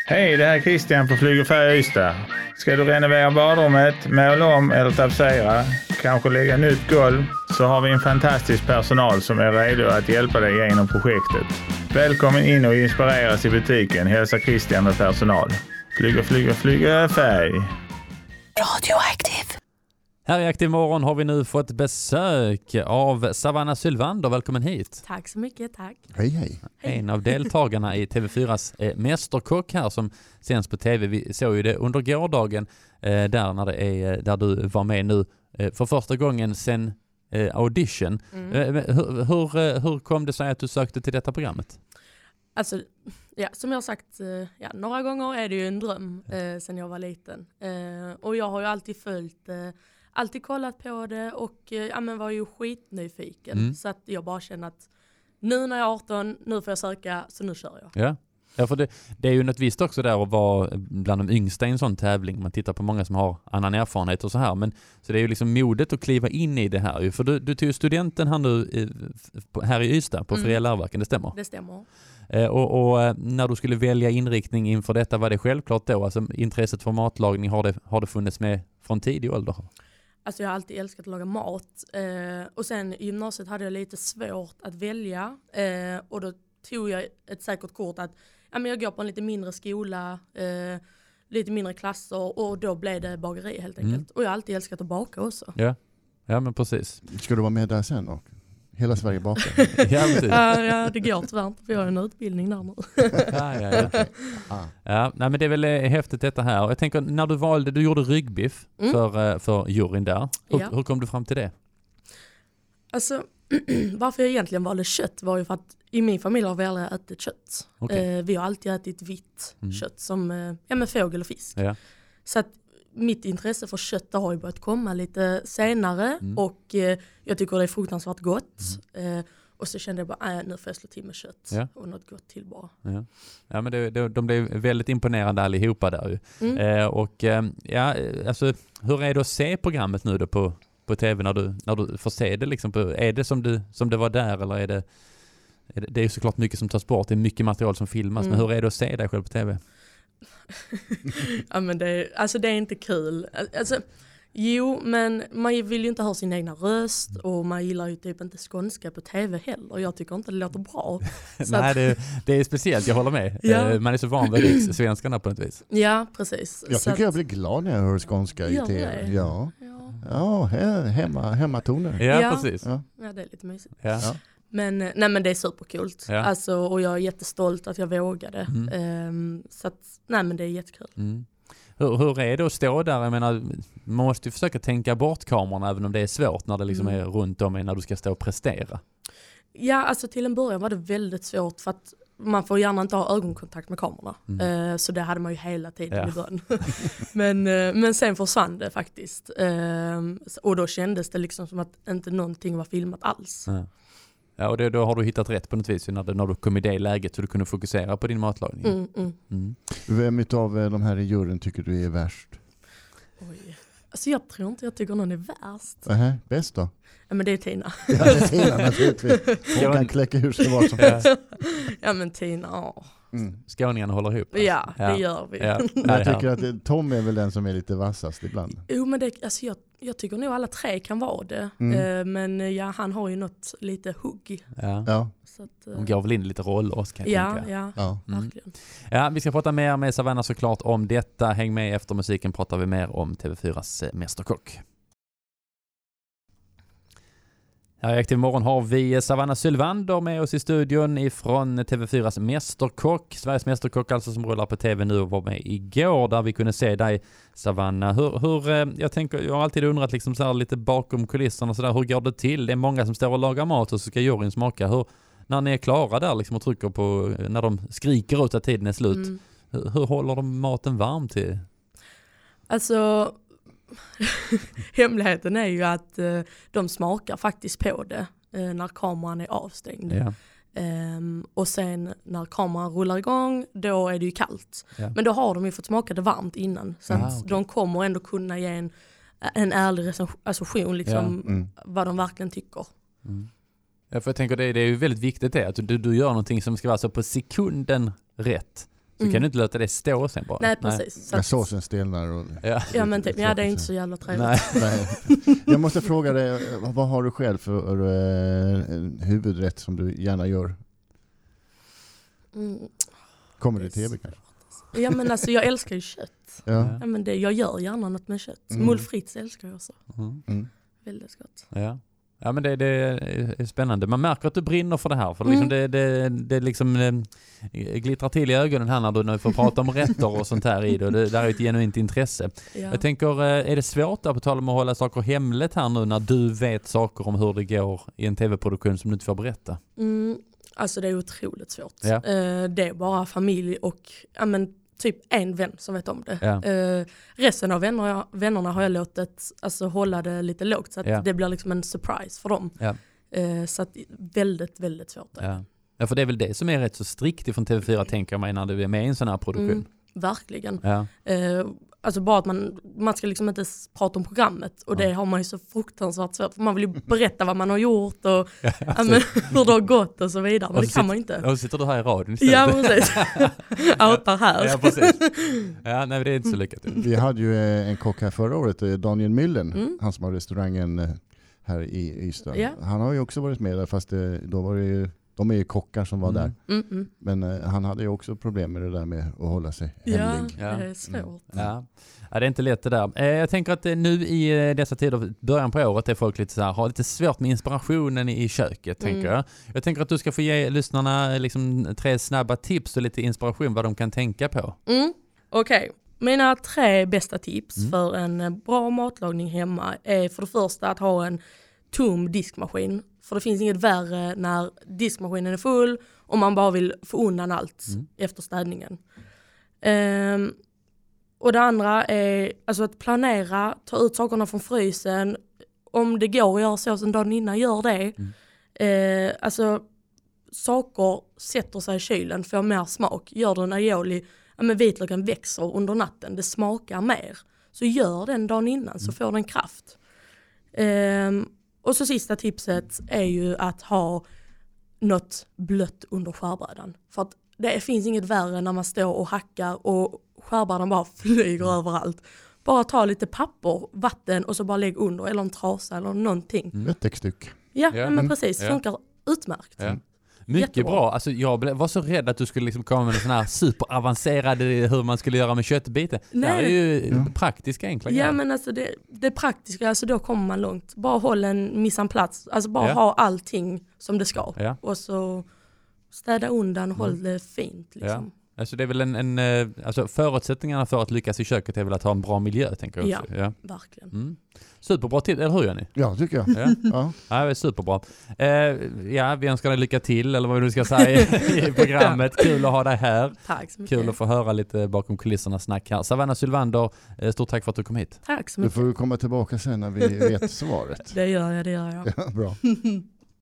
Hej, det här är Christian på Flyg och Färg Ystad. Ska du renovera badrummet, måla om eller tapetsera, kanske lägga nytt golv, så har vi en fantastisk personal som är redo att hjälpa dig genom projektet. Välkommen in och inspireras i butiken, hälsa Christian med personal. Flyga färg. Radioaktiv. Här i Aktiv morgon har vi nu fått besök av Savanna Sylvander. Välkommen hit. Tack så mycket, tack. Hej, hej. En av deltagarna i TV4s Mästerkock här som sänds på TV. Vi såg ju det under gårdagen där du var med nu för första gången sedan audition. Hur kom det sig att du sökte till detta programmet? Alltså, ja, som jag har sagt några gånger är det ju en dröm sedan jag var liten. Och jag har ju alltid alltid kollat på det och var ju skitnyfiken. Så att jag bara känner att nu när jag är 18, nu får jag söka, så nu kör jag. Ja, för det är ju något visst också där att vara bland de yngsta i en sån tävling. Man tittar på många som har annan erfarenhet och så här. Men, så det är ju liksom modet att kliva in i det här. För du tog ju studenten här nu här i Ystad på Fria Läroverken, det stämmer? Det stämmer. Och när du skulle välja inriktning inför detta, var det självklart då? Alltså intresset för matlagning, har det funnits med från tidig ålder? Alltså jag har alltid älskat att laga mat. Och sen i gymnasiet hade jag lite svårt att välja. Och då tog jag ett säkert kort att jag går på en lite mindre skola, lite mindre klasser, och då blev det bageri helt enkelt. Och jag har alltid älskat att baka också. Ja, men precis. Ska du vara med där sen då? Hela Sverige bakar. Ja, det går tyvärr inte, för jag har en utbildning där nu. Nej, men det är väl häftigt detta här. Jag tänker, när du gjorde ryggbiff för juryn där. Hur kom du fram till det? Alltså, varför jag egentligen valde kött var ju för att i min familj har vi aldrig ätit kött. Okay. Vi har alltid ätit vitt kött som med fågel och fisk. Ja. Så att mitt intresse för kött har ju börjat komma lite senare och jag tycker det är fruktansvärt gott. Och så kände jag bara, nu får jag slå till med kött och något gott till bara. Ja, men de blev väldigt imponerande allihopa där ju. Alltså, hur är det att se programmet nu då på TV när du får se det liksom är det som det var där, eller är det är ju såklart mycket som tas bort, det är mycket material som filmas, men hur är det att se dig själv på TV? Ja, men det är inte kul. Alltså, jo, men man vill ju inte ha sin egna röst och man gillar ju typ inte skånska på TV heller. Jag tycker inte det låter bra. Nej, det är speciellt, jag håller med. Ja. Man är så van vid svenskarna på något vis. Ja, precis. Jag tycker jag blir glad när jag hör skånska i TV. Ja, hemmatoner. Ja, precis. Ja, det är lite mysigt. Ja. Men det är supercoolt. Ja. Alltså, och jag är jättestolt att jag vågade. Så att, men det är jättekul. Hur är det att stå där? Jag menar, man måste ju försöka tänka bort kamerorna även om det är svårt när det liksom är runt om när du ska stå och prestera. Ja, alltså till en början var det väldigt svårt för att man får gärna inte ha ögonkontakt med kamerorna. Så det hade man ju hela tiden i början. men sen försvann det faktiskt. Och då kändes det liksom som att inte någonting var filmat alls. Ja, och då har du hittat rätt på något vis när du kom i det läget så du kunde fokusera på din matlagning. Vem utav de här i juryn tycker du är värst? Oj. Alltså jag tror inte jag tycker någon är värst. Bäst då? Ja, men det är Tina. Ja, det är Tina naturligtvis. Hon kan kläcka hur det var som helst. Ja, men Tina, Skåningarna håller ihop. Ja, det gör vi. Ja. Jag tycker att Tom är väl den som är lite vassast ibland. Jo, men jag tycker nog alla tre kan vara det. Men han har ju något lite hugg. Ja. Så att, de går väl in lite roller också, kan jag tänka. Ja, verkligen. Ja, vi ska prata mer med Savanna såklart om detta. Häng med, efter musiken pratar vi mer om TV4s Mästerkock. Här i Aktiv morgon har vi Savanna Sylvander med oss i studion ifrån TV4s Mästerkock. Sveriges Mästerkock alltså, som rullar på TV nu och var med igår där vi kunde se dig, Savanna. Jag har alltid undrat liksom så här, lite bakom kulisserna så där, hur går det till? Det är många som står och lagar mat och så ska juryn smaka. När ni är klara där liksom och trycker på, när de skriker ut att tiden är slut, hur håller de maten varm till? Alltså hemligheten är ju att de smakar faktiskt på det när kameran är avstängd. Ja. Och sen när kameran rullar igång, då är det ju kallt. Ja. Men då har de ju fått smaka det varmt innan. Så att de kommer ändå kunna ge en ärlig recension liksom, vad de verkligen tycker. Ja, för jag tänker det är ju väldigt viktigt att du gör någonting som ska vara så på sekunden rätt. Så kan du inte låta det stå sen bara. Nej, precis. När såsen stelnar. Och ja, men typ, det är inte så jävla trevligt. Nej. Jag måste fråga dig, vad har du själv för huvudrätt som du gärna gör? Kommer det i tv kanske? Ja, men alltså jag älskar ju kött. Ja. Ja, men jag gör gärna något med kött. Mulfritz älskar jag också. Väldigt gott. Ja, men det är spännande. Man märker att du brinner för det här. För liksom det liksom glittrar till i ögonen här när du får prata om rätter och sånt här i det. Det där är ett genuint intresse. Ja. Jag tänker, är det svårt på tal om att hålla saker hemligt här nu när du vet saker om hur det går i en tv-produktion som du inte får berätta? Alltså det är otroligt svårt. Ja. Det är bara familj och typ en vän som vet om det. Ja. Resten av vännerna har jag låtit hålla det lite lågt så att det blir liksom en surprise för dem. Ja. Så att väldigt, väldigt svårt. Ja, för det är väl det som är rätt så strikt ifrån TV4 tänker man när du är med i en sån här produktion. Verkligen. Ja. Alltså bara att man ska liksom inte prata om programmet och det har man ju så fruktansvärt svårt för man vill ju berätta vad man har gjort och hur det har gått och så vidare, men det kan man inte. Och sitter du här i radion istället. Ja, precis. Outar här. Ja, precis. Ja, nej, det är inte så lyckat. Vi hade ju en kock här förra året, Daniel Myllen, han som har restaurangen här i Ystad. Ja. Han har ju också varit med där, fast då var det ju de är ju kockar som var där. Men han hade ju också problem med det där med att hålla sig hemlig. Ja, det är svårt. Ja, det är inte lätt det där. Jag tänker att nu i dessa tider, början på året, är folk lite så här, har lite svårt med inspirationen i köket, tänker jag. Jag tänker att du ska få ge lyssnarna liksom 3 snabba tips och lite inspiration vad de kan tänka på. Okej. Mina 3 bästa tips för en bra matlagning hemma är för det första att ha en tom diskmaskin. För det finns inget värre när diskmaskinen är full och man bara vill få undan allt efter städningen. Och det andra är att planera, ta ut sakerna från frysen. Om det går att göra såsen dagen innan, gör det. Saker sätter sig i kylen, får mer smak. Gör du en aioli, vitlöken växer under natten, det smakar mer. Så gör den dagen innan så får den kraft. Och så sista tipset är ju att ha något blött under skärbrädan. För att det finns inget värre när man står och hackar och skärbrädan bara flyger överallt. Bara ta lite papper, vatten och så bara lägg under eller en trasa eller någonting. Ett täckstyck. Ja, men precis. Funkar utmärkt. Ja. Mycket Jättebra. bra. Alltså, jag var så rädd att du skulle liksom komma med en sån här superavancerad hur man skulle göra med köttbiten. Det här är ju praktiska enkla grejer. Ja, men det praktiska, då kommer man långt. Bara håll en mise en place. Bara ha allting som det ska. Ja. Och så städa undan och håll det fint. Liksom. Ja. Alltså det är väl förutsättningarna för att lyckas i köket är väl att ha en bra miljö, tänker jag också. Ja, verkligen. Superbra till, eller hur Jenny? Ja, tycker jag. Ja, det är superbra. Vi önskar dig lycka till, eller vad du ska säga i programmet. Kul att ha dig här. Tack så mycket. Kul att få höra lite bakom kulisserna snack här. Savanna Sylvander, stort tack för att du kom hit. Tack så mycket. Du får komma tillbaka sen när vi vet svaret. Det gör jag. Ja, bra.